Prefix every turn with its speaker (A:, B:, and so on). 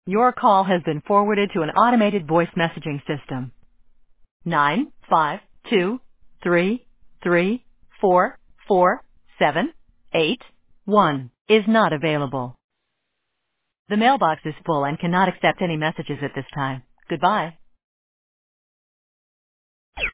A: Your call has been forwarded to an automated voice messaging system. 952-334-4781 is not available. The mailbox is full and cannot accept any messages at this time. Goodbye.